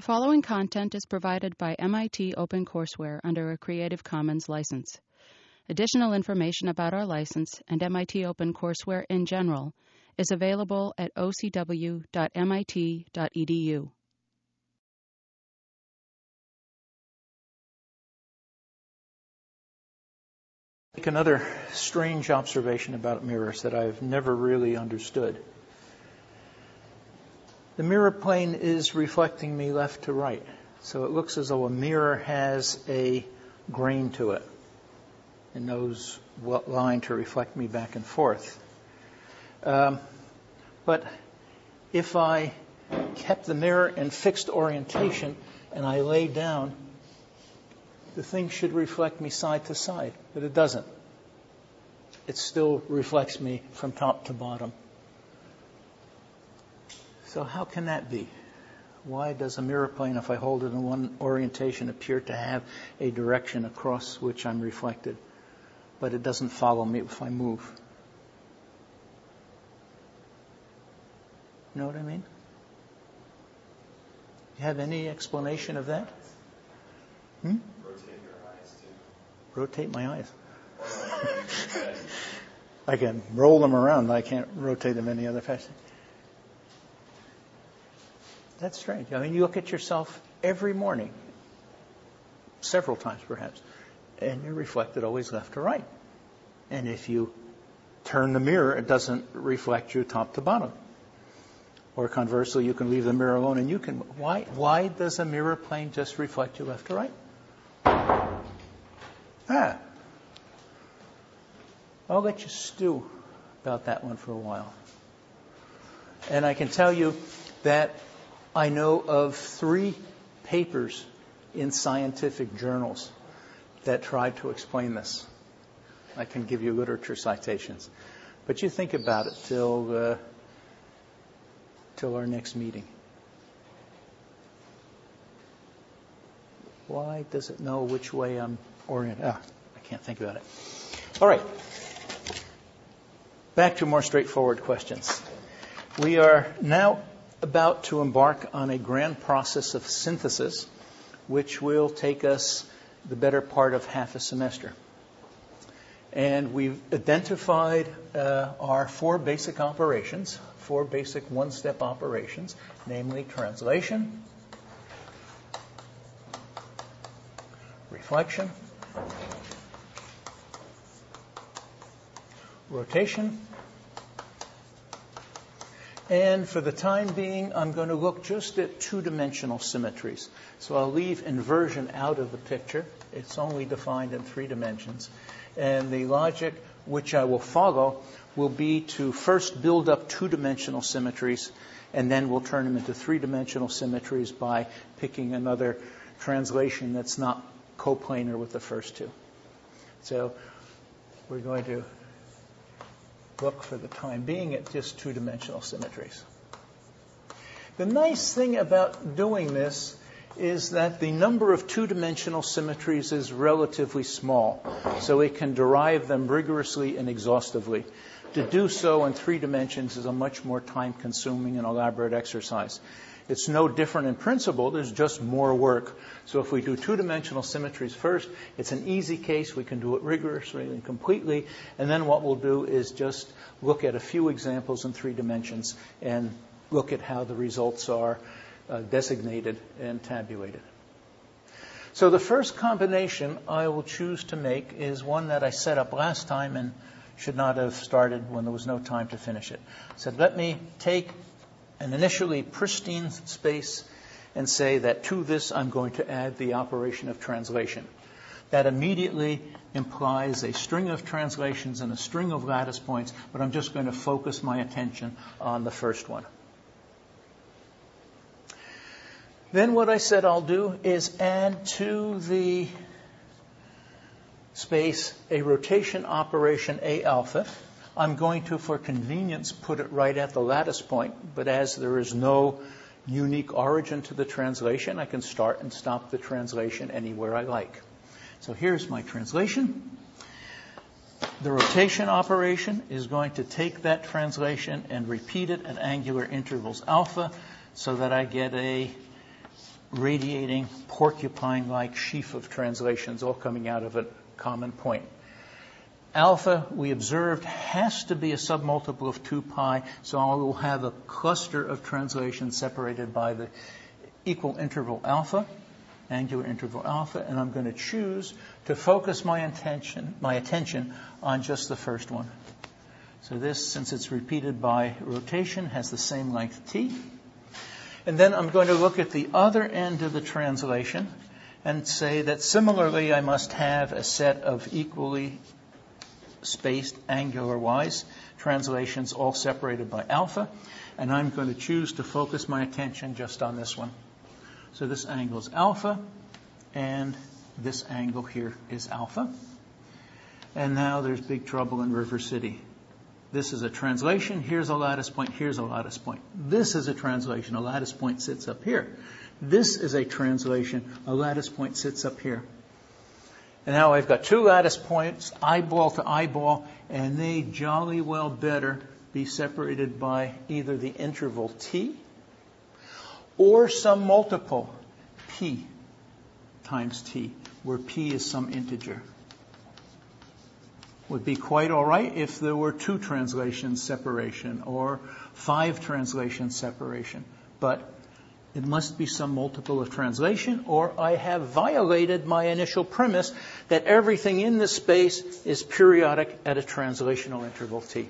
following content is provided by MIT OpenCourseWare under a Creative Commons license. Additional information about our license and MIT OpenCourseWare in general is available at ocw.mit.edu. Make another strange observation about mirrors that I've never really understood. The mirror plane is reflecting me left to right. So it looks as though a mirror has a grain to it and knows what line to reflect me back and forth. But if I kept the mirror in fixed orientation and I lay down, the thing should reflect me side to side, but it doesn't. It still reflects me from top to bottom. So how can that be? Why does a mirror plane, if I hold it in one orientation, appear to have a direction across which I'm reflected, but it doesn't follow me if I move? You know what I mean? You have any explanation of that? Rotate your eyes, too. Rotate my eyes. I can roll them around. I can't rotate them any other fashion. That's strange. I mean, you look at yourself every morning, several times perhaps, and you're reflected always left to right. And if you turn the mirror, it doesn't reflect you top to bottom. Or conversely, you can leave the mirror alone and you can. Why does a mirror plane just reflect you left to right? I'll let you stew about that one for a while. And I can tell you that I know of 3 papers in scientific journals that tried to explain this. I can give you literature citations. But you think about it till our next meeting. Why does it know which way I'm oriented? I can't think about it. All right. Back to more straightforward questions. We are now about to embark on a grand process of synthesis, which will take us the better part of half a semester. And we've identified our 4 basic operations, 4 basic one-step operations, namely translation, reflection, rotation, and for the time being, I'm going to look just at 2-dimensional symmetries. So I'll leave inversion out of the picture. It's only defined in 3 dimensions. And the logic which I will follow will be to first build up 2-dimensional symmetries, and then we'll turn them into 3-dimensional symmetries by picking another translation that's not coplanar with the first 2. So we're going to look for the time being at just 2-dimensional symmetries. The nice thing about doing this is that the number of 2-dimensional symmetries is relatively small, so we can derive them rigorously and exhaustively. To do so in 3 dimensions is a much more time-consuming and elaborate exercise. It's no different in principle, there's just more work. So if we do 2-dimensional symmetries first, it's an easy case, we can do it rigorously and completely, and then what we'll do is just look at a few examples in 3 dimensions and look at how the results are designated and tabulated. So the first combination I will choose to make is one that I set up last time and should not have started when there was no time to finish it. I said, let me take an initially pristine space and say that to this I'm going to add the operation of translation. That immediately implies a string of translations and a string of lattice points, but I'm just going to focus my attention on the first one. Then what I said I'll do is add to the space a rotation operation A alpha. I'm going to, for convenience, put it right at the lattice point, but as there is no unique origin to the translation, I can start and stop the translation anywhere I like. So here's my translation. The rotation operation is going to take that translation and repeat it at angular intervals alpha so that I get a radiating porcupine-like sheaf of translations all coming out of a common point. Alpha, we observed, has to be a submultiple of 2 pi, so I will have a cluster of translations separated by the equal interval alpha, angular interval alpha, and I'm going to choose to focus my attention on just the first one. So this, since it's repeated by rotation, has the same length t. And then I'm going to look at the other end of the translation and say that similarly I must have a set of equally spaced angular-wise translations all separated by alpha, and I'm going to choose to focus my attention just on this one. So this angle is alpha, and this angle here is alpha. And now there's big trouble in River City. This is a translation. Here's a lattice point. Here's a lattice point. This is a translation. A lattice point sits up here. This is a translation. A lattice point sits up here. And now I've got 2 lattice points, eyeball to eyeball, and they jolly well better be separated by either the interval t or some multiple p times t, where p is some integer. Would be quite all right if there were 2 translations separation or 5 translations separation. But it must be some multiple of translation, or I have violated my initial premise that everything in this space is periodic at a translational interval t.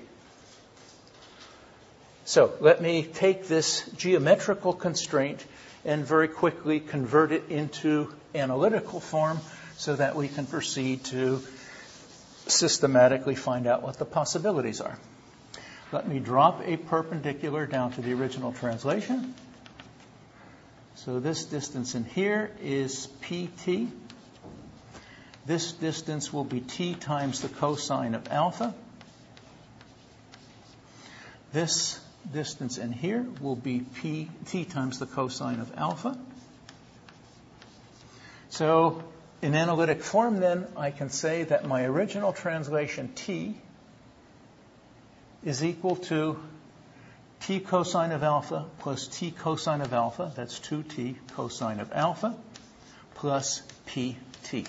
So let me take this geometrical constraint and very quickly convert it into analytical form so that we can proceed to systematically find out what the possibilities are. Let me drop a perpendicular down to the original translation. So this distance in here is pt. This distance will be t times the cosine of alpha. This distance in here will be t times the cosine of alpha. So in analytic form, then, I can say that my original translation t is equal to t cosine of alpha plus t cosine of alpha, that's 2t cosine of alpha, plus pt.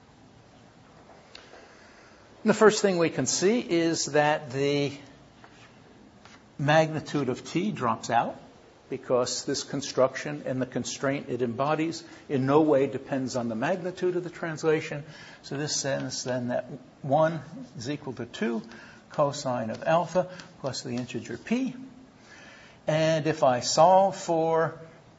And the first thing we can see is that the magnitude of t drops out, because this construction and the constraint it embodies in no way depends on the magnitude of the translation. So this says then that 1 is equal to 2 cosine of alpha plus the integer p. And if I solve for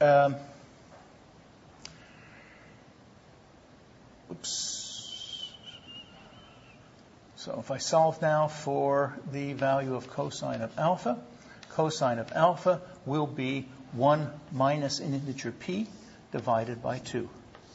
So if I solve now for the value of cosine of alpha will be 1 minus an integer p divided by 2.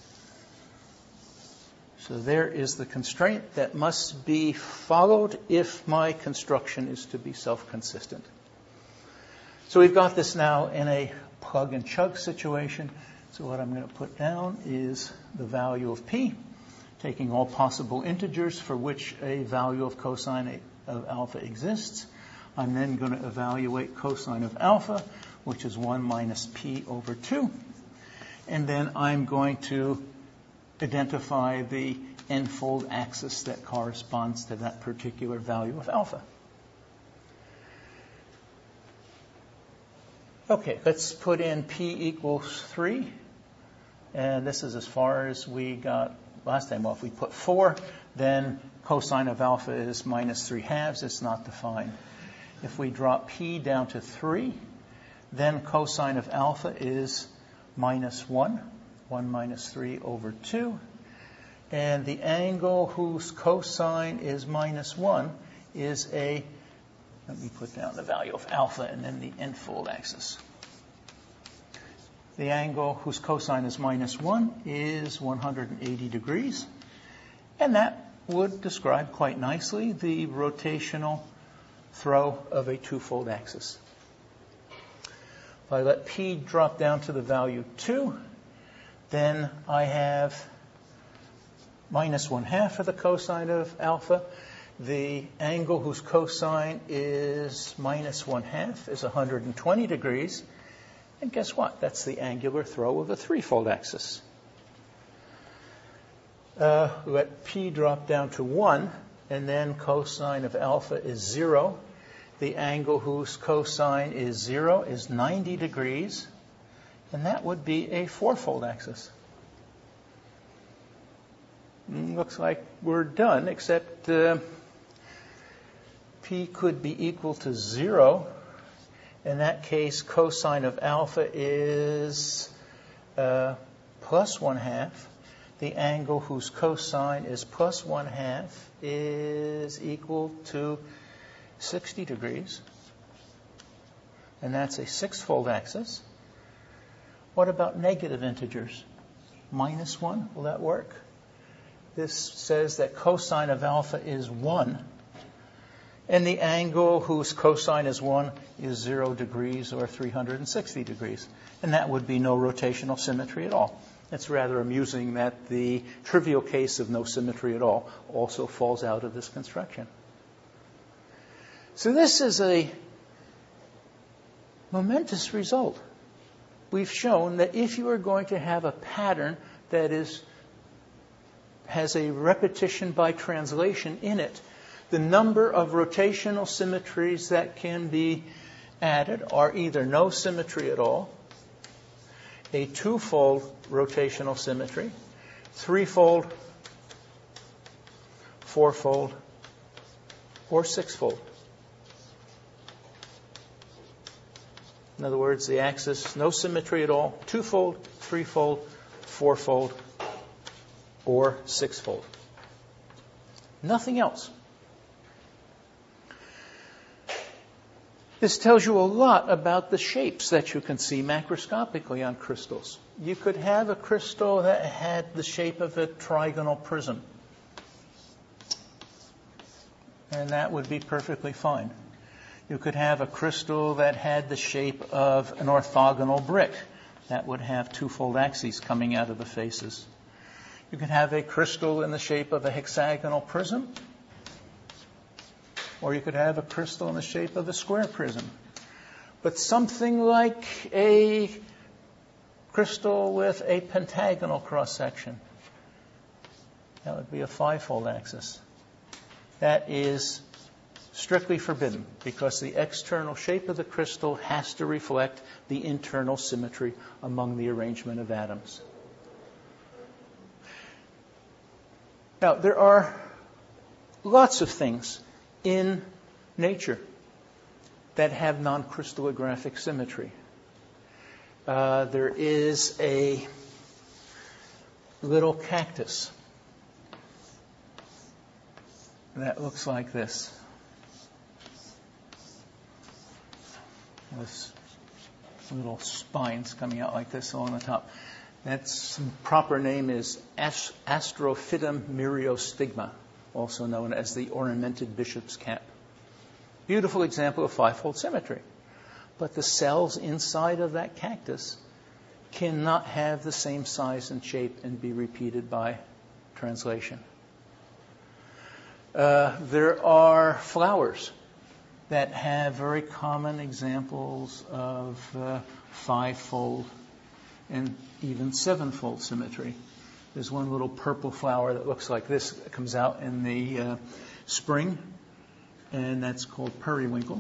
So there is the constraint that must be followed if my construction is to be self-consistent. So we've got this now in a plug and chug situation. So what I'm going to put down is the value of p, taking all possible integers for which a value of cosine of alpha exists. I'm then going to evaluate cosine of alpha, which is 1 minus p over 2. And then I'm going to identify the n-fold axis that corresponds to that particular value of alpha. Okay, let's put in p equals 3. And this is as far as we got last time. Well, if we put 4, then cosine of alpha is minus 3/2. It's not defined. If we drop p down to 3, then cosine of alpha is minus 1. 1 minus 3 over 2. And the angle whose cosine is minus 1 is let me put down the value of alpha and then the n-fold axis. The angle whose cosine is minus 1 is 180 degrees. And that would describe quite nicely the rotational throw of a two-fold axis. If I let p drop down to the value 2, then I have minus 1/2 for the cosine of alpha. The angle whose cosine is minus 1/2 is 120 degrees. And guess what? That's the angular throw of a threefold axis. Let P drop down to 1, and then cosine of alpha is 0. The angle whose cosine is 0 is 90 degrees, and that would be a fourfold axis. Looks like we're done, except P could be equal to 0. In that case, cosine of alpha is plus 1/2. The angle whose cosine is plus 1/2 is equal to 60 degrees. And that's a sixfold axis. What about negative integers? -1, will that work? This says that cosine of alpha is 1. And the angle whose cosine is 1 is 0 degrees or 360 degrees. And that would be no rotational symmetry at all. It's rather amusing that the trivial case of no symmetry at all also falls out of this construction. So this is a momentous result. We've shown that if you are going to have a pattern that has a repetition by translation in it, the number of rotational symmetries that can be added are either no symmetry at all, a twofold rotational symmetry, threefold, fourfold, or sixfold. In other words, the axis, no symmetry at all, twofold, threefold, fourfold, or sixfold. Nothing else. This tells you a lot about the shapes that you can see macroscopically on crystals. You could have a crystal that had the shape of a trigonal prism, and that would be perfectly fine. You could have a crystal that had the shape of an orthogonal brick. That would have twofold axes coming out of the faces. You could have a crystal in the shape of a hexagonal prism, or you could have a crystal in the shape of a square prism. But something like a crystal with a pentagonal cross-section, that would be a fivefold axis. That is strictly forbidden because the external shape of the crystal has to reflect the internal symmetry among the arrangement of atoms. Now, there are lots of things in nature that have non-crystallographic symmetry. There is a little cactus that looks like this. With little spines coming out like this along the top. Its proper name is Astrophytum myriostigma, also known as the ornamented bishop's cap. Beautiful example of fivefold symmetry. But the cells inside of that cactus cannot have the same size and shape and be repeated by translation. There are flowers that have very common examples of fivefold and even sevenfold symmetry. There's one little purple flower that looks like this. It comes out in the spring, and that's called periwinkle.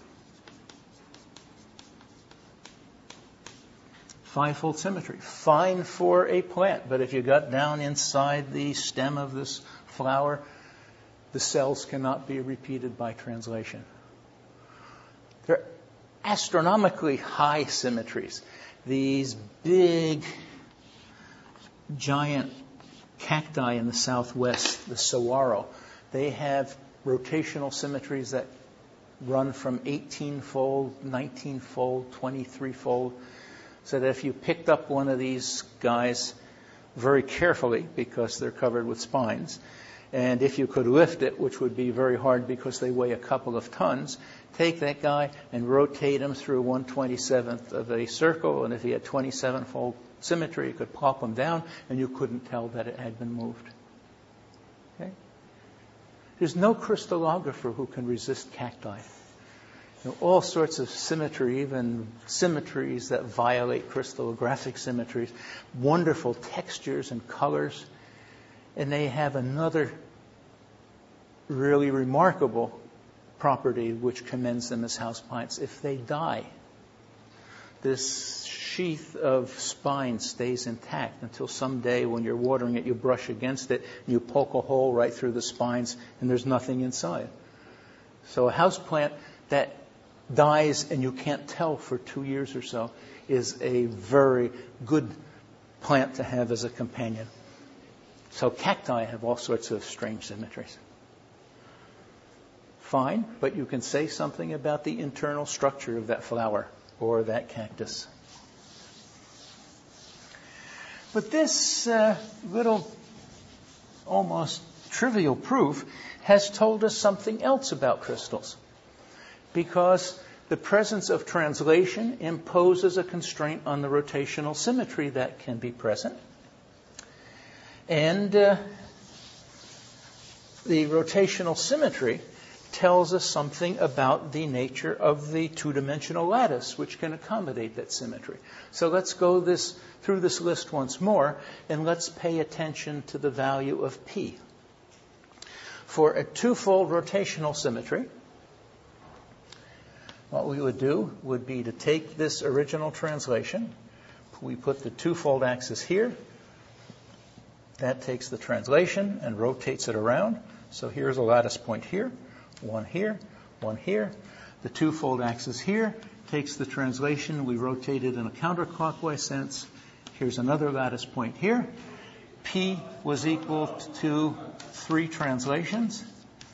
Fivefold symmetry. Fine for a plant, but if you got down inside the stem of this flower, the cells cannot be repeated by translation. There are astronomically high symmetries. These big, giant cacti in the southwest, the saguaro, they have rotational symmetries that run from 18-fold, 19-fold, 23-fold, so that if you picked up one of these guys very carefully, because they're covered with spines, and if you could lift it, which would be very hard because they weigh a couple of tons, take that guy and rotate him through 1/27th of a circle, and if he had 27-fold symmetry, you could plop him down, and you couldn't tell that it had been moved. Okay? There's no crystallographer who can resist cacti. all sorts of symmetry, even symmetries that violate crystallographic symmetries, wonderful textures and colors. And they have another really remarkable property which commends them as houseplants. If they die, this sheath of spine stays intact until someday when you're watering it, you brush against it, and you poke a hole right through the spines, and there's nothing inside. So a houseplant that dies and you can't tell for 2 years or so is a very good plant to have as a companion. So cacti have all sorts of strange symmetries. Fine, but you can say something about the internal structure of that flower or that cactus. But this little almost trivial proof has told us something else about crystals, because the presence of translation imposes a constraint on the rotational symmetry that can be present. And the rotational symmetry tells us something about the nature of the two-dimensional lattice, which can accommodate that symmetry. So let's go through this list once more, and let's pay attention to the value of P. For a twofold rotational symmetry, what we would do would be to take this original translation. We put the twofold axis here. That takes the translation and rotates it around. So here's a lattice point here, one here, one here. The twofold axis here takes the translation. We rotate it in a counterclockwise sense. Here's another lattice point here. P was equal to 3 translations.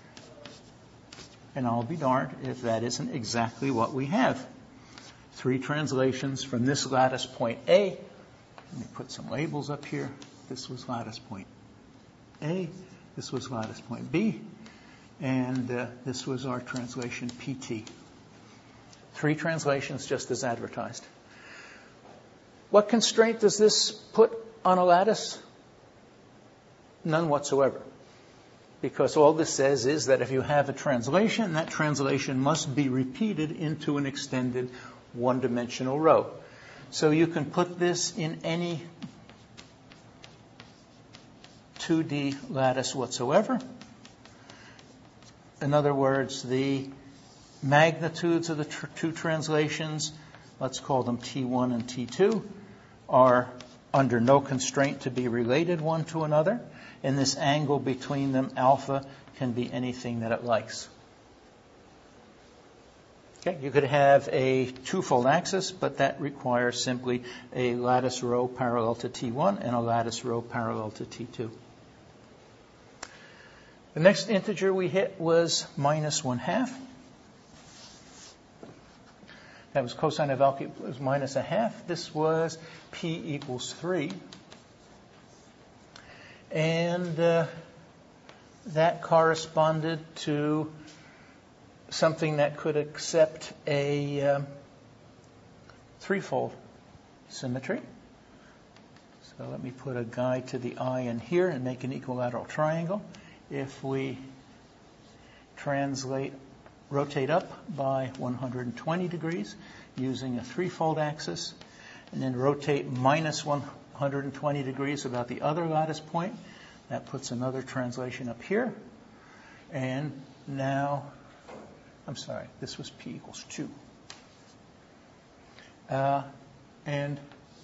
And I'll be darned if that isn't exactly what we have. 3 translations from this lattice point A. Let me put some labels up here. This was lattice point A. This was lattice point B. And this was our translation PT. 3 translations just as advertised. What constraint does this put on a lattice? None whatsoever. Because all this says is that if you have a translation, that translation must be repeated into an extended one-dimensional row. So you can put this in any 2D lattice whatsoever. In other words, the magnitudes of the 2 translations, let's call them T1 and T2, are under no constraint to be related one to another. And this angle between them, alpha, can be anything that it likes. Okay, you could have a twofold axis, but that requires simply a lattice row parallel to T1 and a lattice row parallel to T2. The next integer we hit was minus 1/2. That was cosine of alpha was minus 1/2. This was P equals 3. And that corresponded to something that could accept a threefold symmetry. So let me put a guide to the eye in here and make an equilateral triangle. If we rotate up by 120 degrees using a threefold axis, and then rotate minus 120 degrees about the other lattice point, that puts another translation up here. And now, this was P equals 2. And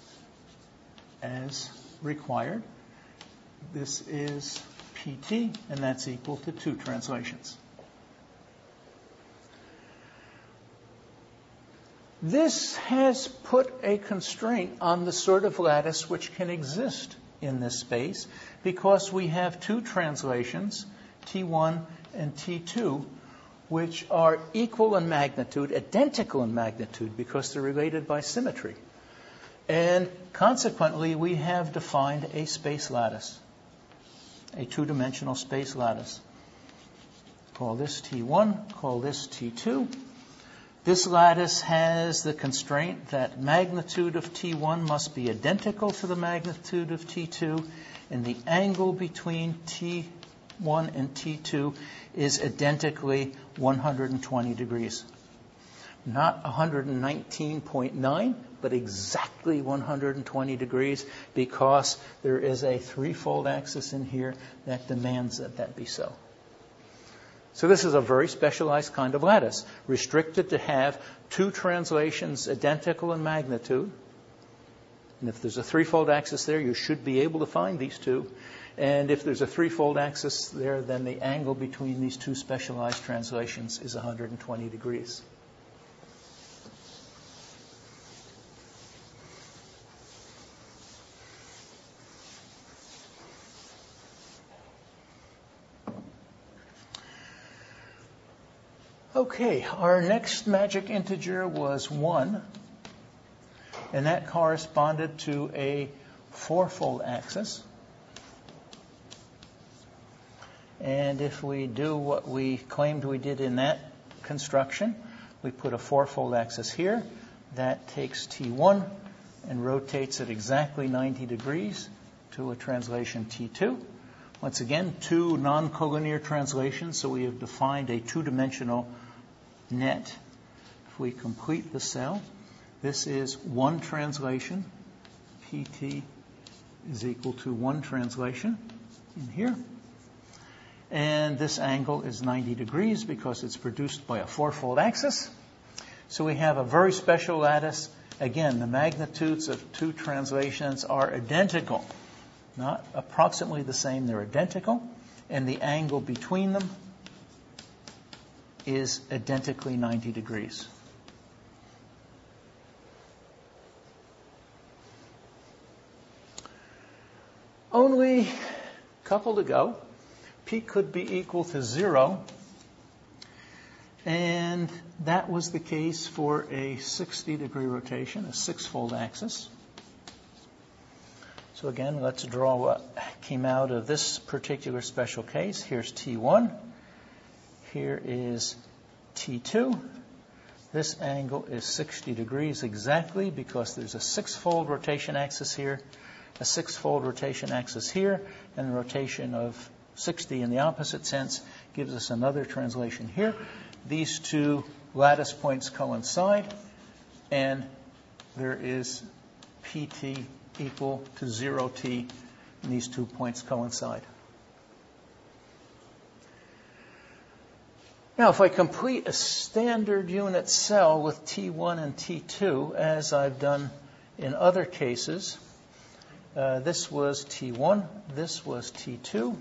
as required, this is PT, and that's equal to 2 translations. This has put a constraint on the sort of lattice which can exist in this space, because we have 2 translations, T1 and T2, which are equal in magnitude, identical in magnitude, because they're related by symmetry. And consequently, we have defined a space lattice, a 2-dimensional space lattice. Call this T1, call this T2. This lattice has the constraint that magnitude of T1 must be identical to the magnitude of T2, and the angle between T1 and T2 is identically 120 degrees. not 119.9, but exactly 120 degrees, because there is a threefold axis in here that demands that that be so. So this is a very specialized kind of lattice, restricted to have two translations identical in magnitude. And if there's a threefold axis there, you should be able to find these two. And if there's a threefold axis there, then the angle between these two specialized translations is 120 degrees. Okay, our next magic integer was 1, and that corresponded to a fourfold axis. And if we do what we claimed we did in that construction, we put a fourfold axis here. That takes T1 and rotates it exactly 90 degrees to a translation T2. Once again, two non-collinear translations, so we have defined a two-dimensional net. If we complete the cell, this is one translation. PT is equal to one translation in here. And this angle is 90 degrees because it's produced by a fourfold axis. So we have a very special lattice. Again, the magnitudes of two translations are identical. Not approximately the same, they're identical. And the angle between them is identically 90 degrees. Only a couple to go. P could be equal to 0. And that was the case for a 60-degree rotation, a sixfold axis. So again, let's draw what came out of this particular special case. Here's T1. Here is T2. This angle is 60 degrees exactly because there's a sixfold rotation axis here, a sixfold rotation axis here, and the rotation of 60 in the opposite sense gives us another translation here. These two lattice points coincide, and there is PT equal to 0t, and these 2 points coincide. Now, if I complete a standard unit cell with T1 and T2, as I've done in other cases, this was T1, this was T2.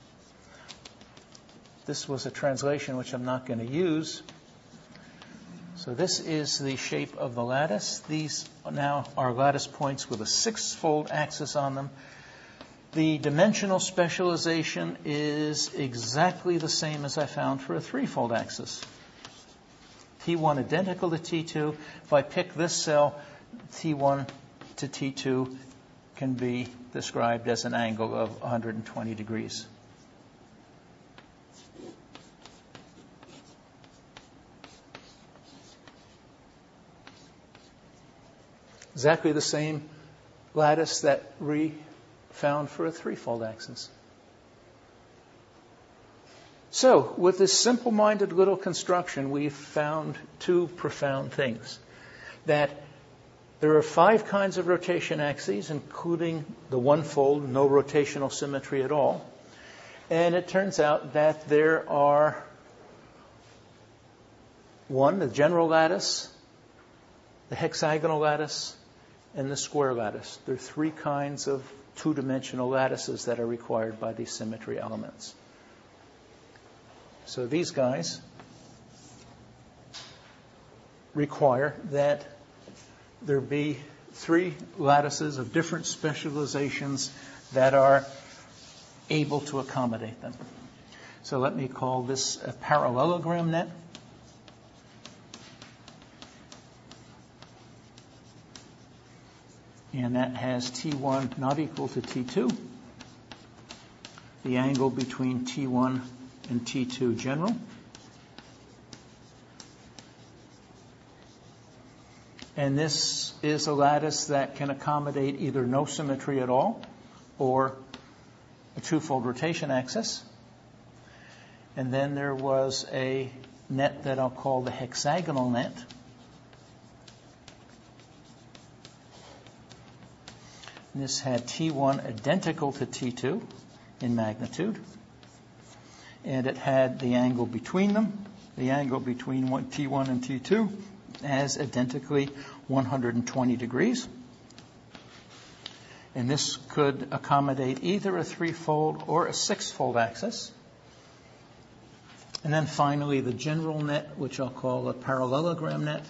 This was a translation which I'm not going to use. So this is the shape of the lattice. These now are lattice points with a sixfold axis on them. The dimensional specialization is exactly the same as I found for a threefold axis. T1 identical to T2. If I pick this cell, T1 to T2 can be described as an angle of 120 degrees. Exactly the same lattice that we found for a threefold axis. So, with this simple-minded little construction, we've found two profound things. That there are 5 kinds of rotation axes, including the one-fold, no rotational symmetry at all. And it turns out that there are the general lattice, the hexagonal lattice, and the square lattice. There are 3 kinds of two-dimensional lattices that are required by these symmetry elements. So these guys require that there be 3 lattices of different specializations that are able to accommodate them. So let me call this a parallelogram net. And that has T1 not equal to T2. The angle between T1 and T2 general. And this is a lattice that can accommodate either no symmetry at all or a twofold rotation axis. And then there was a net that I'll call the hexagonal net. And this had T1 identical to T2 in magnitude. And it had the angle between them, the angle between T1 and T2, as identically 120 degrees. And this could accommodate either a threefold or a sixfold axis. And then finally, the general net, which I'll call a parallelogram net.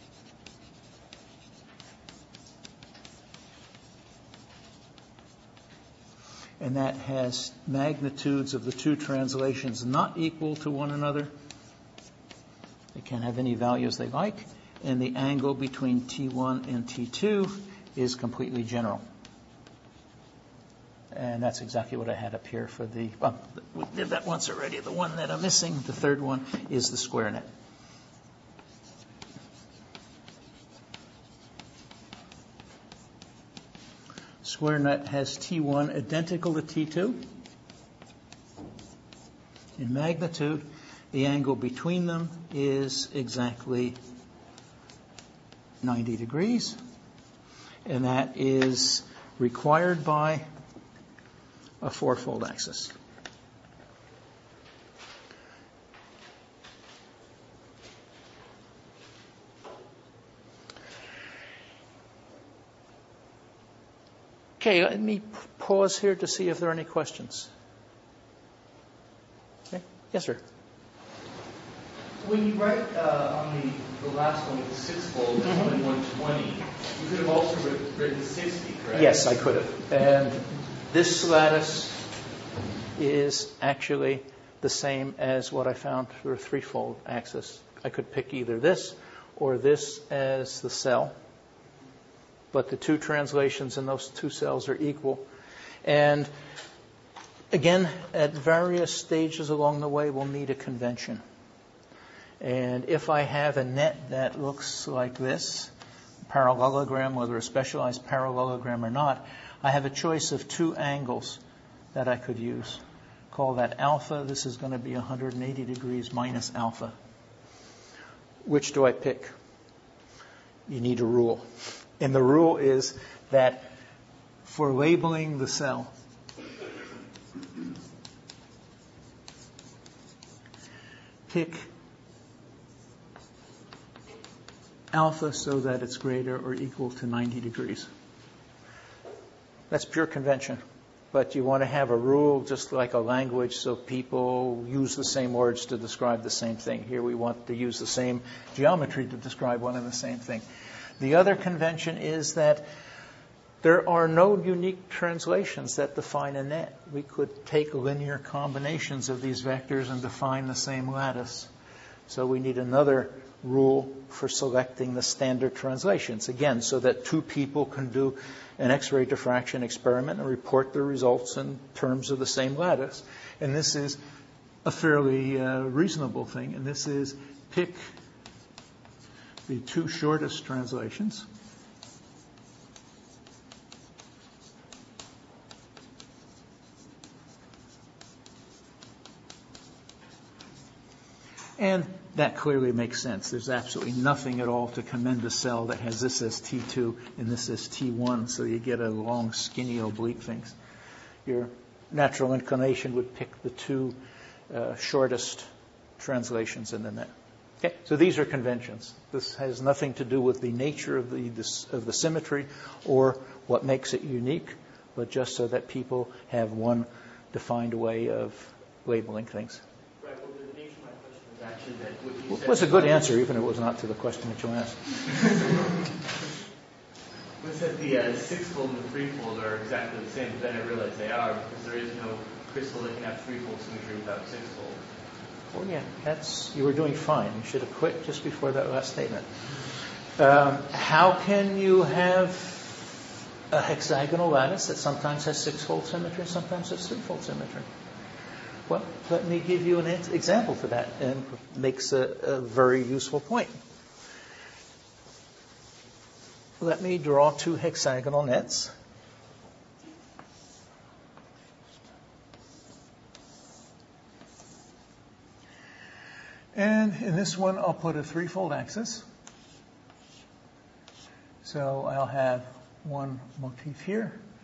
And that has magnitudes of the two translations not equal to one another. They can have any values they like. And the angle between T1 and T2 is completely general. And that's exactly what I had up here for the, we did that once already. The one that I'm missing, the third one, is the square net. Square net has T1 identical to T2 in magnitude. The angle between them is exactly 90 degrees. And that is required by a fourfold axis. Okay, let me pause here to see if there are any questions. Okay. Yes, sir. When you write on the last one with the sixfold, it's only 120. You could have also written 60, correct? Yes, I could have. And this lattice is actually the same as what I found for a threefold axis. I could pick either this or this as the cell. But the two translations in those two cells are equal. And again, at various stages along the way, we'll need a convention. And if I have a net that looks like this, parallelogram, whether a specialized parallelogram or not, I have a choice of two angles that I could use. Call that alpha. This is going to be 180 degrees minus alpha. Which do I pick? You need a rule. And the rule is that for labeling the cell, pick alpha so that it's greater or equal to 90 degrees. That's pure convention. But you want to have a rule just like a language so people use the same words to describe the same thing. Here we want to use the same geometry to describe one and the same thing. The other convention is that there are no unique translations that define a net. We could take linear combinations of these vectors and define the same lattice. So we need another rule for selecting the standard translations. Again, so that two people can do an X-ray diffraction experiment and report the results in terms of the same lattice. And this is a fairly reasonable thing. And this is pick the two shortest translations. And that clearly makes sense. There's absolutely nothing at all to commend a cell that has this as T2 and this as T1, so you get a long, skinny, oblique things. Your natural inclination would pick the two shortest translations in the net. Okay, so these are conventions. This has nothing to do with the nature of the symmetry or what makes it unique, but just so that people have one defined way of labeling things. Right. Well, the nature of my question was actually that what you said. It was a good answer, even if it was not to the question that you asked. When you said the sixfold and the threefold are exactly the same, but then I realized they are because there is no crystal that can have threefold symmetry without sixfold. Oh, yeah, you were doing fine. You should have quit just before that last statement. How can you have a hexagonal lattice that sometimes has sixfold symmetry and sometimes has threefold symmetry? Well, let me give you an example for that, and it makes a very useful point. Let me draw two hexagonal nets. And in this one, I'll put a threefold axis. So I'll have one motif here,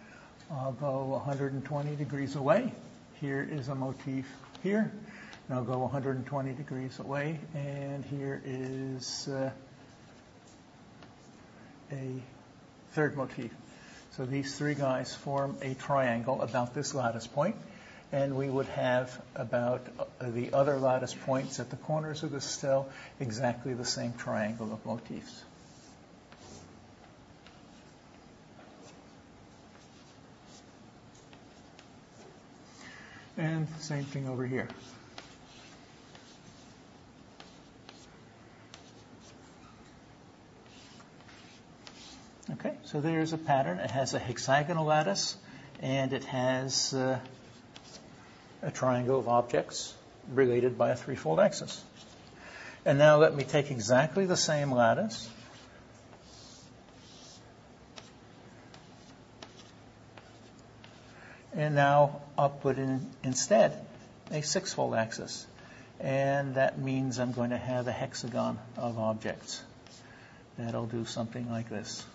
I'll go 120 degrees away. Here is a motif here. And I'll go 120 degrees away, and here is a third motif. So these three guys form a triangle about this lattice point, and we would have about the other lattice points at the corners of the cell exactly the same triangle of motifs. And same thing over here. Okay, so there's a pattern. It has a hexagonal lattice, and it has a triangle of objects related by a threefold axis. And now let me take exactly the same lattice, and now I'll put in instead a sixfold axis. And that means I'm going to have a hexagon of objects. That'll do something like this.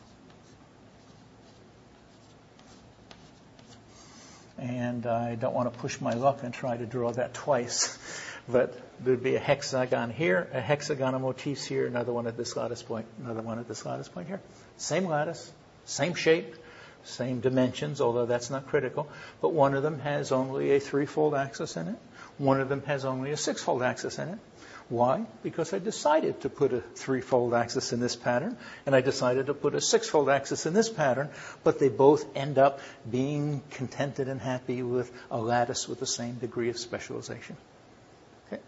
And I don't want to push my luck and try to draw that twice. But there'd be a hexagon here, a hexagon of motifs here, another one at this lattice point, another one at this lattice point here. Same lattice, same shape, same dimensions, although that's not critical. But one of them has only a threefold axis in it. One of them has only a sixfold axis in it. Why? Because I decided to put a threefold axis in this pattern, and I decided to put a sixfold axis in this pattern, but they both end up being contented and happy with a lattice with the same degree of specialization. Okay.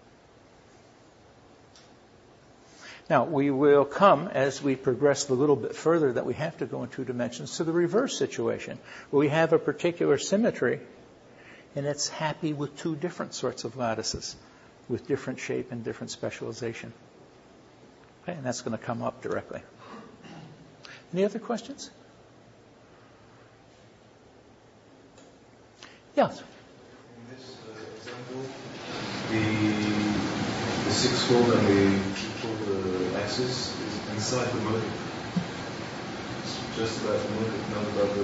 Now, we will come, as we progress a little bit further, that we have to go in two dimensions, to the reverse situation, where we have a particular symmetry, and it's happy with two different sorts of lattices, with different shape and different specialization. Okay, and that's going to come up directly. Any other questions? Yes? In this example, the sixfold and the threefold axis is inside the motif. It's just about the motif, not about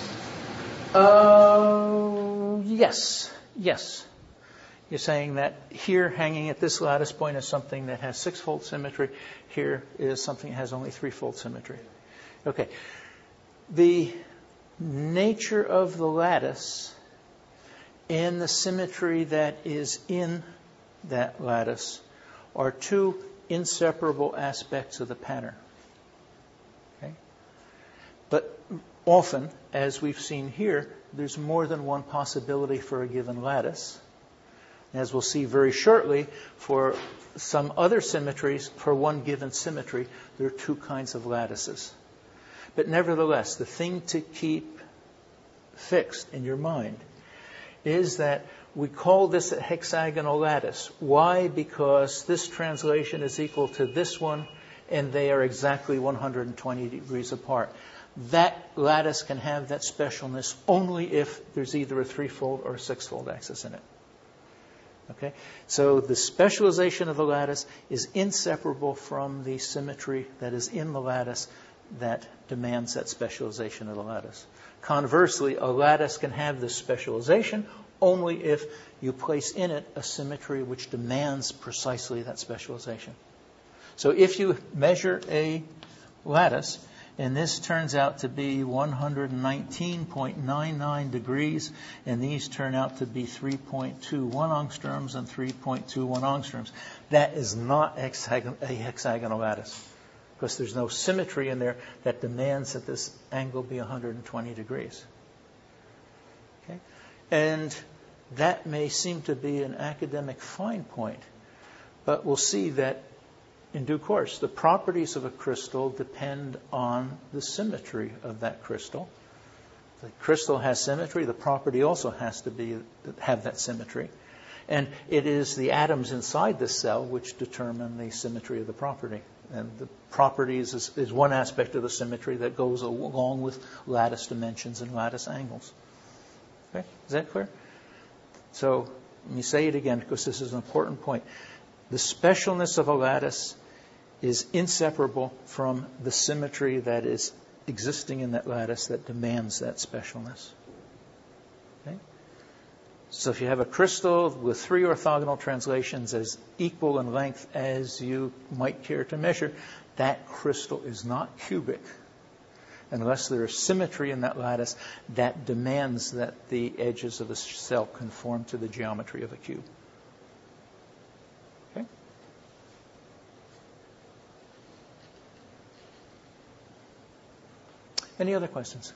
the lattice. Yes. You're saying that here, hanging at this lattice point, is something that has sixfold symmetry. Here is something that has only threefold symmetry. Okay. The nature of the lattice and the symmetry that is in that lattice are two inseparable aspects of the pattern. Okay? But often, as we've seen here, there's more than one possibility for a given lattice. As we'll see very shortly, for some other symmetries, for one given symmetry, there are two kinds of lattices. But nevertheless, the thing to keep fixed in your mind is that we call this a hexagonal lattice. Why? Because this translation is equal to this one, and they are exactly 120 degrees apart. That lattice can have that specialness only if there's either a threefold or a sixfold axis in it. Okay? So the specialization of the lattice is inseparable from the symmetry that is in the lattice that demands that specialization of the lattice. Conversely, a lattice can have this specialization only if you place in it a symmetry which demands precisely that specialization. So if you measure a lattice, and this turns out to be 119.99 degrees, and these turn out to be 3.21 angstroms and 3.21 angstroms. That is not a hexagonal lattice, because there's no symmetry in there that demands that this angle be 120 degrees. Okay? And that may seem to be an academic fine point, but we'll see that in due course, the properties of a crystal depend on the symmetry of that crystal. The crystal has symmetry. The property also has to have that symmetry. And it is the atoms inside the cell which determine the symmetry of the property. And the properties is one aspect of the symmetry that goes along with lattice dimensions and lattice angles. Okay? Is that clear? So let me say it again, because this is an important point. The specialness of a lattice is inseparable from the symmetry that is existing in that lattice that demands that specialness. Okay? So if you have a crystal with 3 orthogonal translations as equal in length as you might care to measure, that crystal is not cubic unless there is symmetry in that lattice that demands that the edges of the cell conform to the geometry of a cube. Okay? Any other questions?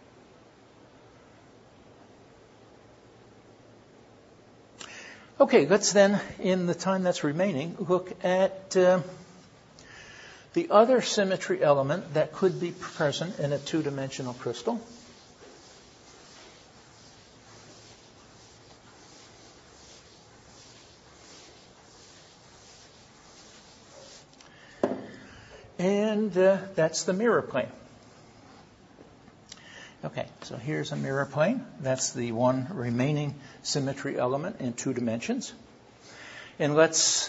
Okay, let's then, in the time that's remaining, look at the other symmetry element that could be present in a two-dimensional crystal. And that's the mirror plane. Okay, so here's a mirror plane. That's the one remaining symmetry element in 2 dimensions. And let's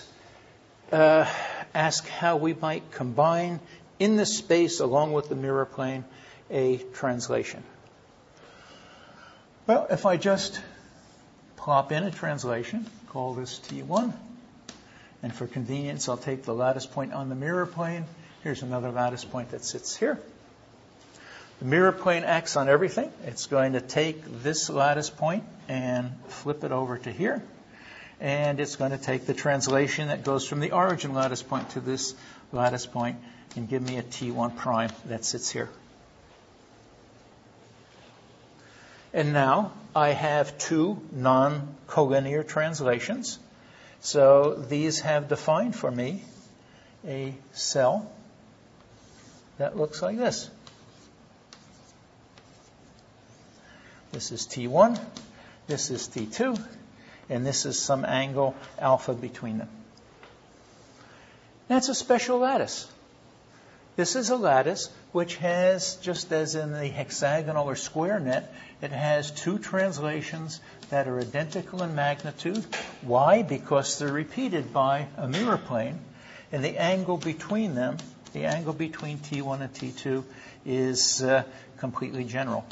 ask how we might combine in this space, along with the mirror plane, a translation. Well, if I just plop in a translation, call this T1, and for convenience, I'll take the lattice point on the mirror plane. Here's another lattice point that sits here. The mirror plane acts on everything. It's going to take this lattice point and flip it over to here. And it's going to take the translation that goes from the origin lattice point to this lattice point and give me a T1 prime that sits here. And now I have 2 non-collinear translations. So these have defined for me a cell that looks like this. This is T1, this is T2, and this is some angle alpha between them. That's a special lattice. This is a lattice which has, just as in the hexagonal or square net, it has 2 translations that are identical in magnitude. Why? Because they're repeated by a mirror plane, and the angle between them, the angle between T1 and T2, is completely general.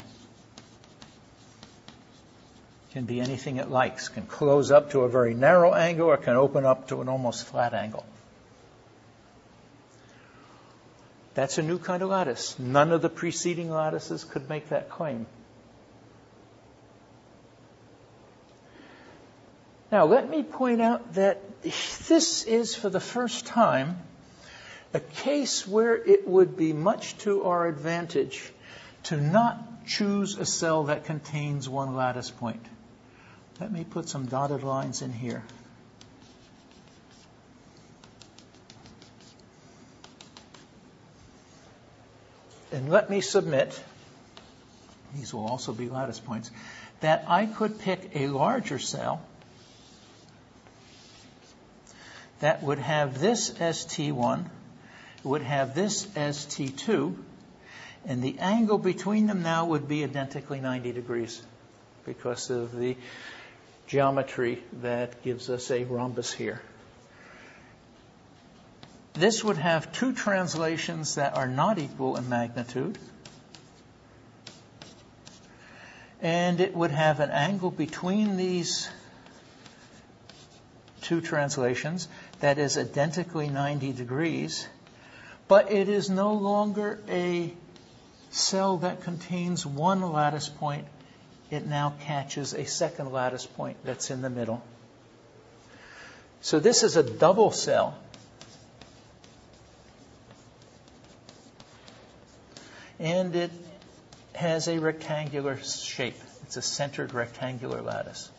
Can be anything it likes. Can close up to a very narrow angle or can open up to an almost flat angle. That's a new kind of lattice. None of the preceding lattices could make that claim. Now, let me point out that this is, for the first time, a case where it would be much to our advantage to not choose a cell that contains 1 lattice point. Let me put some dotted lines in here. And let me submit, these will also be lattice points, that I could pick a larger cell that would have this as T1, would have this as T2, and the angle between them now would be identically 90 degrees because of the geometry that gives us a rhombus here. This would have 2 translations that are not equal in magnitude, and it would have an angle between these 2 translations that is identically 90 degrees, but it is no longer a cell that contains 1 lattice point. It now catches a second lattice point that's in the middle. So this is a double cell. And it has a rectangular shape. It's a centered rectangular lattice.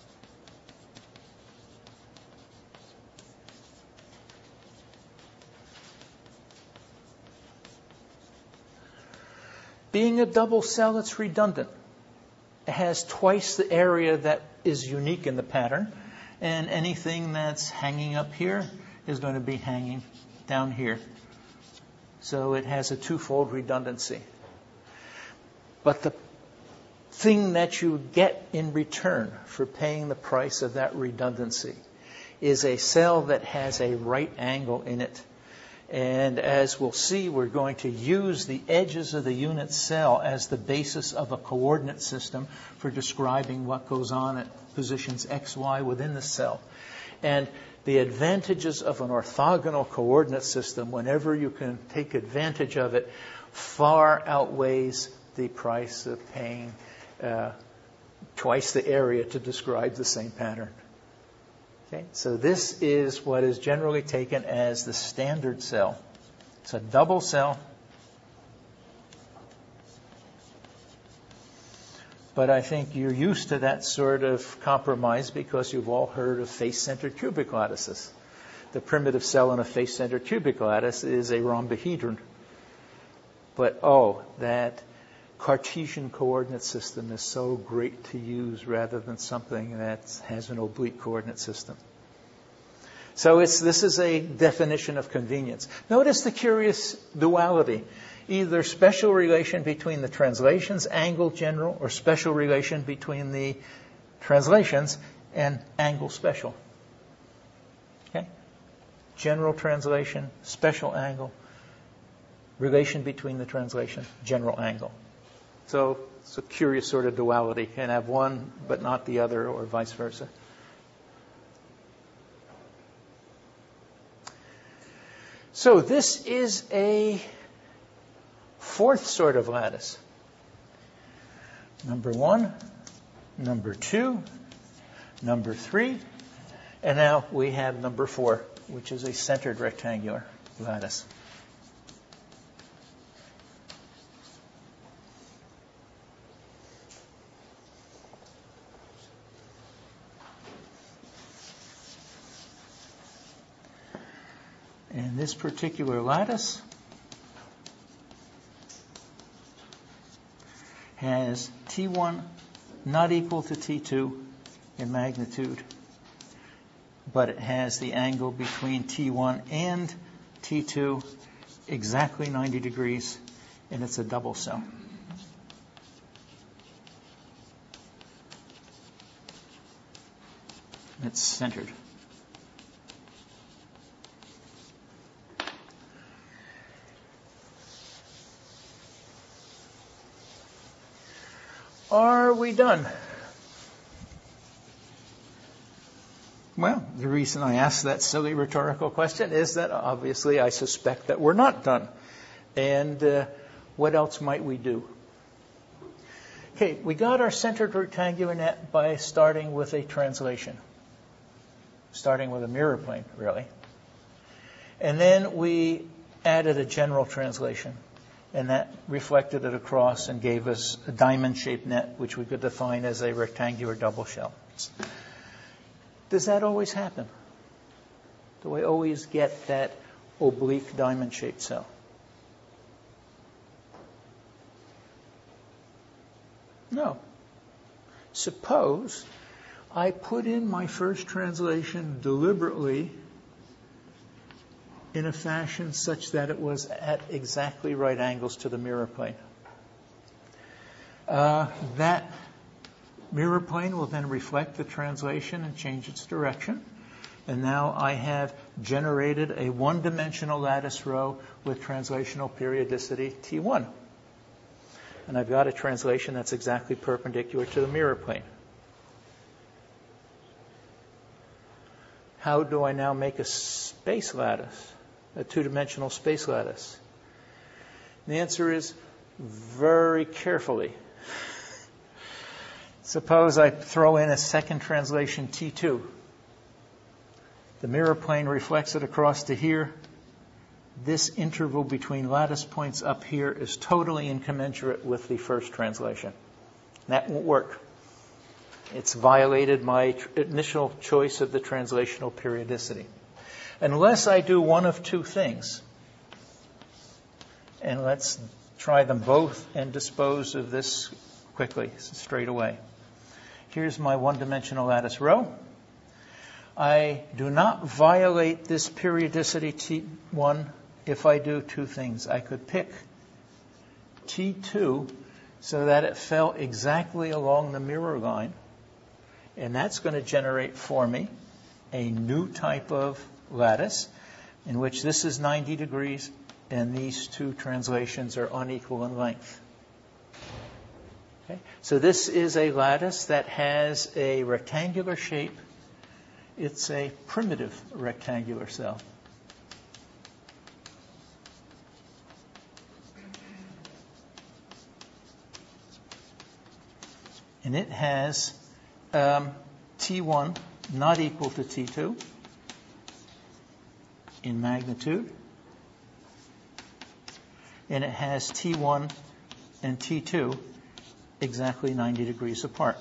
Being a double cell, it's redundant. It has twice the area that is unique in the pattern, and anything that's hanging up here is going to be hanging down here. So it has a 2-fold redundancy. But the thing that you get in return for paying the price of that redundancy is a cell that has a right angle in it. And as we'll see, we're going to use the edges of the unit cell as the basis of a coordinate system for describing what goes on at positions x, y within the cell. And the advantages of an orthogonal coordinate system, whenever you can take advantage of it, far outweighs the price of paying twice the area to describe the same pattern. Okay, so this is what is generally taken as the standard cell. It's a double cell, but I think you're used to that sort of compromise because you've all heard of face-centered cubic lattices. The primitive cell in a face-centered cubic lattice is a rhombohedron. But that Cartesian coordinate system is so great to use rather than something that has an oblique coordinate system. So this is a definition of convenience. Notice the curious duality. Either special relation between the translations, angle general, or special relation between the translations and angle special. Okay? General translation, special angle, relation between the translation, general angle. So it's a curious sort of duality. You can have one but not the other, or vice versa. So this is a fourth sort of lattice. Number 1, number 2, number 3, and now we have number 4, which is a centered rectangular lattice. And this particular lattice has T1 not equal to T2 in magnitude, but it has the angle between T1 and T2 exactly 90 degrees, and it's a double cell. It's centered. Are we done? Well, the reason I asked that silly rhetorical question is that obviously I suspect that we're not done. And what else might we do? Okay, we got our centered rectangular net by starting with a translation. Starting with a mirror plane, really. And then we added a general translation. And that reflected it across and gave us a diamond-shaped net, which we could define as a rectangular double shell. Does that always happen? Do I always get that oblique diamond-shaped cell? No. Suppose I put in my first translation deliberately in a fashion such that it was at exactly right angles to the mirror plane. That mirror plane will then reflect the translation and change its direction. And now I have generated a one-dimensional lattice row with translational periodicity T1. And I've got a translation that's exactly perpendicular to the mirror plane. How do I now make a space lattice? A two-dimensional space lattice? The answer is very carefully. Suppose I throw in a second translation T2. The mirror plane reflects it across to here. This interval between lattice points up here is totally incommensurate with the first translation. That won't work. It's violated my initial choice of the translational periodicity. Unless I do one of two things. And let's try them both and dispose of this quickly, straight away. Here's my one-dimensional lattice row. I do not violate this periodicity T1 if I do two things. I could pick T2 so that it fell exactly along the mirror line. And that's going to generate for me a new type of lattice. in which this is 90 degrees and these two translations are unequal in length. Okay? So this is a lattice that has a rectangular shape. It's a primitive rectangular cell. And it has T1 not equal to T2 in magnitude. And it has T1 and T2 exactly 90 degrees apart.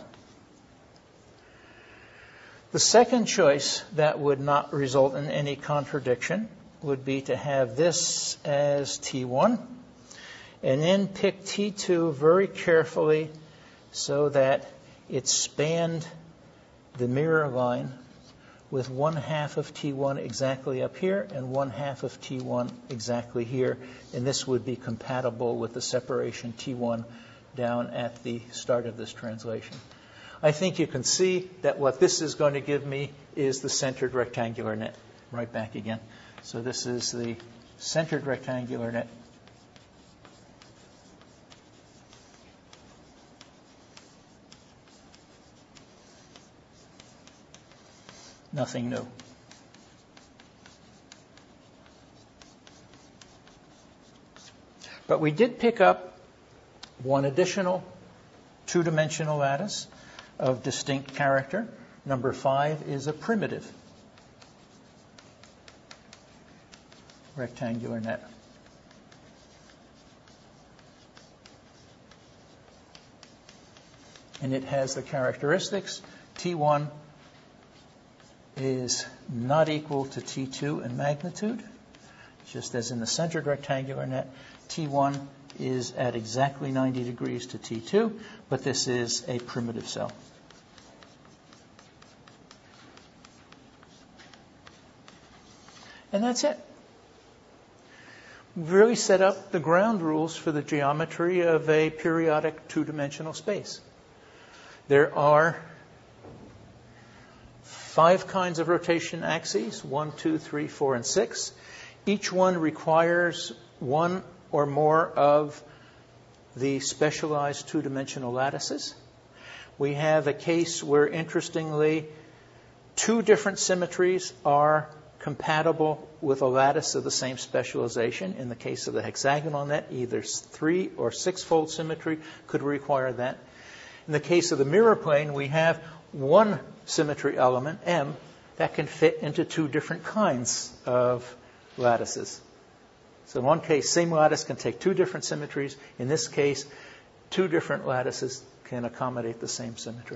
The second choice that would not result in any contradiction would be to have this as T1 and then pick T2 very carefully so that it spanned the mirror line with 1/2 of T1 exactly up here and 1/2 of T1 exactly here. And this would be compatible with the separation T1 down at the start of this translation. I think you can see that what this is going to give me is the centered rectangular net. Right back again. So this is the centered rectangular net. Nothing new. But we did pick up one additional two-dimensional lattice of distinct character. Number 5 is a primitive rectangular net. And it has the characteristics. T1 is not equal to T2 in magnitude, just as in the centered rectangular net. T1 is at exactly 90 degrees to T2, but this is a primitive cell. And that's it. We've really set up the ground rules for the geometry of a periodic two-dimensional space. There are 5 kinds of rotation axes, 1, 2, 3, 4, and 6. Each one requires one or more of the specialized two-dimensional lattices. We have a case where, interestingly, 2 different symmetries are compatible with a lattice of the same specialization. In the case of the hexagonal net, either 3 or 6-fold symmetry could require that. In the case of the mirror plane, we have one symmetry element, M, that can fit into 2 different kinds of lattices. So in one case, same lattice can take 2 different symmetries. In this case, 2 different lattices can accommodate the same symmetry.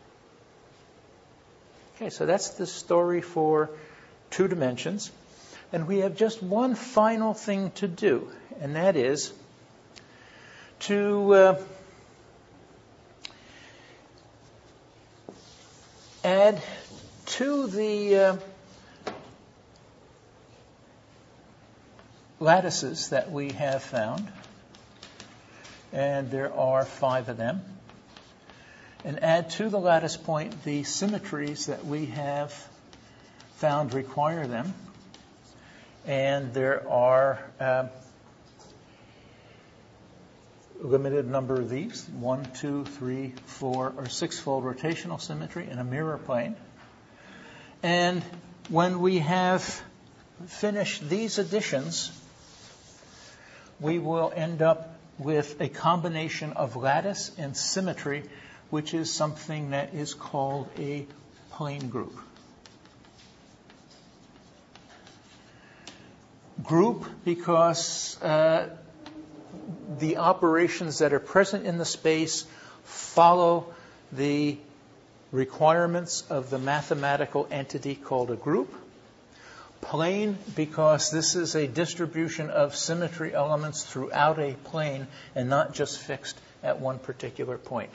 Okay, so that's the story for 2 dimensions. And we have just one final thing to do, and that is to add to the lattices that we have found, and there are 5 of them, and add to the lattice point the symmetries that we have found require them. And there are a limited number of these, 1, 2, 3, 4, or 6-fold rotational symmetry in a mirror plane. And when we have finished these additions, we will end up with a combination of lattice and symmetry, which is something that is called a plane group. Group because the operations that are present in the space follow the requirements of the mathematical entity called a group. Plane because this is a distribution of symmetry elements throughout a plane and not just fixed at one particular point.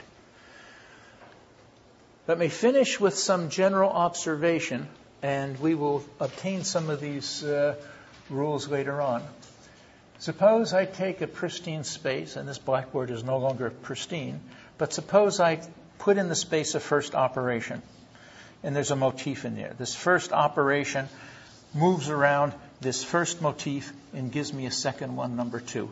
Let me finish with some general observation, and we will obtain some of these rules later on. Suppose I take a pristine space, and this blackboard is no longer pristine, but suppose I put in the space a first operation, and there's a motif in there. This first operation moves around this first motif and gives me a second one, number 2.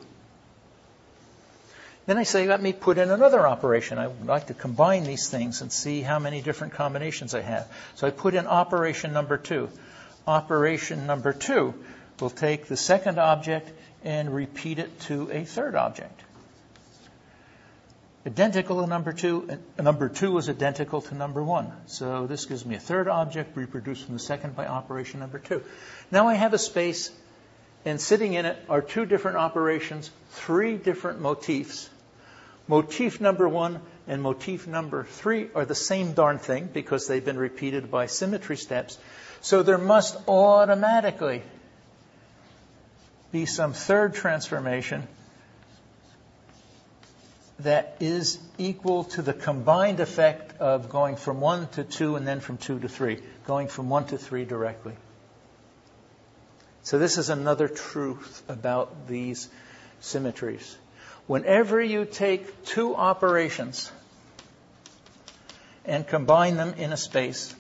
Then I say, let me put in another operation. I would like to combine these things and see how many different combinations I have. So I put in operation number 2. Operation number 2 will take the second object and repeat it to a third object. Identical to number 2. And number 2 is identical to number 1. So this gives me a third object reproduced from the second by operation number 2. Now I have a space, and sitting in it are 2 different operations, 3 different motifs. Motif number 1 and motif number 3 are the same darn thing because they've been repeated by symmetry steps. So there must automatically be some third transformation that is equal to the combined effect of going from 1 to 2 and then from 2 to 3, going from 1 to 3 directly. So this is another truth about these symmetries. Whenever you take 2 operations and combine them in a space,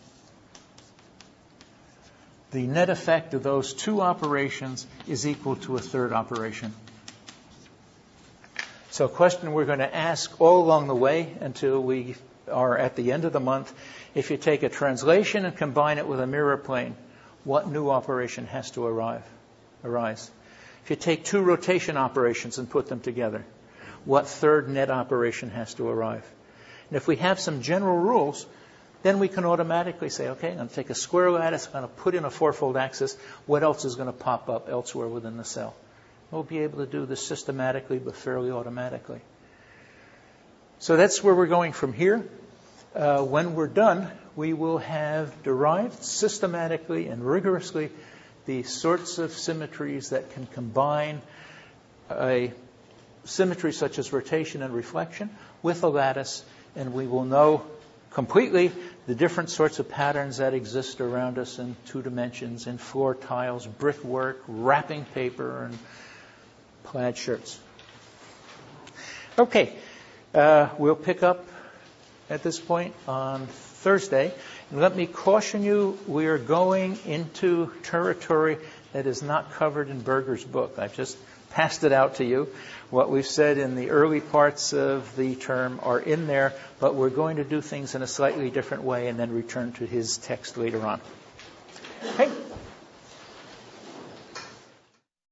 the net effect of those 2 operations is equal to a third operation. So a question we're going to ask all along the way until we are at the end of the month, if you take a translation and combine it with a mirror plane, what new operation has to arise? If you take 2 rotation operations and put them together, what third net operation has to arrive? And if we have some general rules, then we can automatically say, okay, I'm going to take a square lattice, I'm going to put in a 4-fold axis. What else is going to pop up elsewhere within the cell? We'll be able to do this systematically but fairly automatically. So that's where we're going from here. When we're done, we will have derived systematically and rigorously the sorts of symmetries that can combine a symmetry such as rotation and reflection with a lattice, and we will know completely the different sorts of patterns that exist around us in 2 dimensions, in floor tiles, brickwork, wrapping paper, and plaid shirts. Okay, we'll pick up at this point on Thursday. And let me caution you, we are going into territory that is not covered in Berger's book. I've just passed it out to you. What we've said in the early parts of the term are in there, but we're going to do things in a slightly different way and then return to his text later on. Okay.